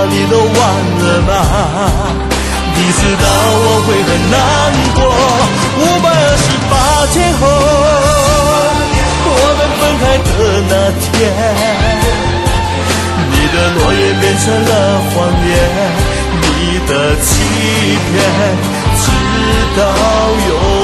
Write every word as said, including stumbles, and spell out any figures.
话你都忘了吗？你知道我会很难过。五百二十八天后，我们分开的那天，你的诺言变成了谎言，你的欺骗直到永